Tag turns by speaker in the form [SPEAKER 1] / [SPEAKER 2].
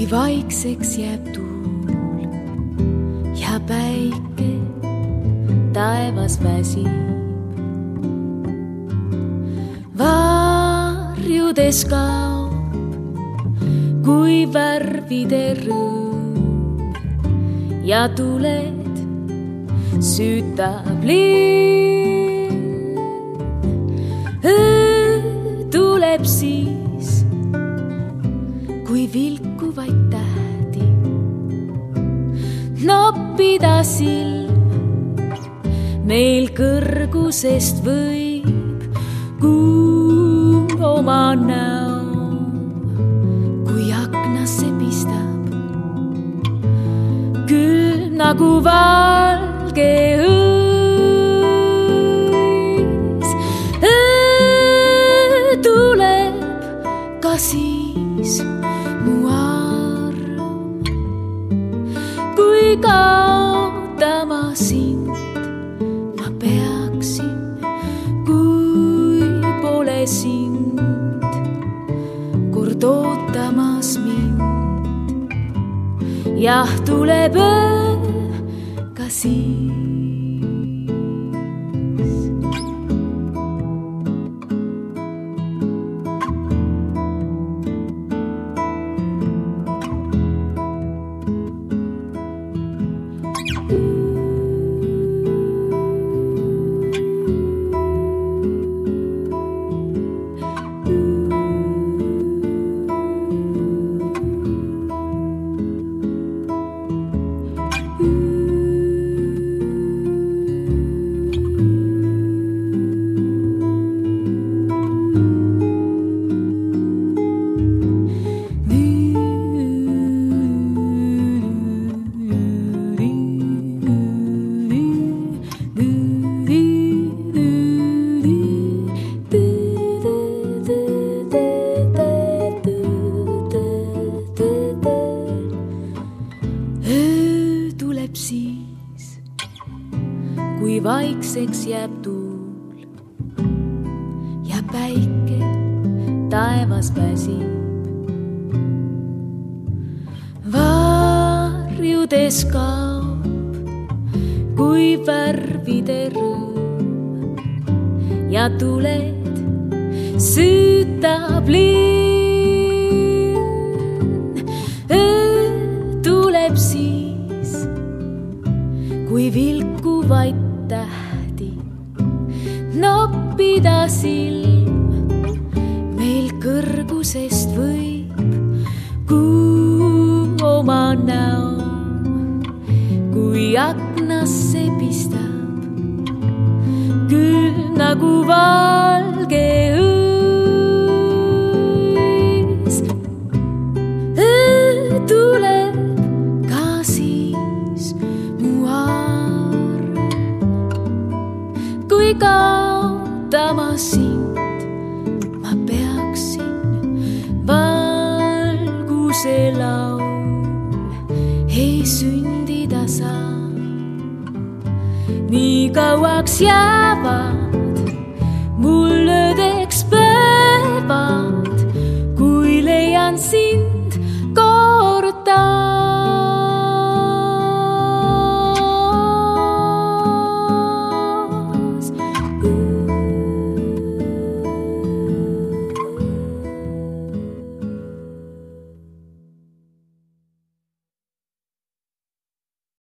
[SPEAKER 1] vaikseks jääb tuul ja päike taevas väsib. Varjudes kaob, kui värvide rõõm ja tuled süütab linn. Öö tuleb siis, kui vilkuvaid tähti noppida silm meil kõrgusest võib kuu oma näo, kui aknasse pistab, küll nagu valge õis. Öö tuleb ka siis mu arm, kui kaotama sind ma peaksin, kui pole sind kord ootamas mind. Jah, tuleb öö ka siis. Kui vaikseks jääb tuul ja päike taevas väsib. Varjudes kaob, kui värvide rõõm ja tuled süütab linn. Öö tuleb siis, kui vilkuvaid tähti noppida silm meil kõrgusest võib kuu oma näo, kui aknasse pistab, küll nagu valge õis. Öö tuleb ka siis mu arm, kui kaotama sind ma peaksin, valguse laul ei sündida saa. Nii kauaks jäävad mulle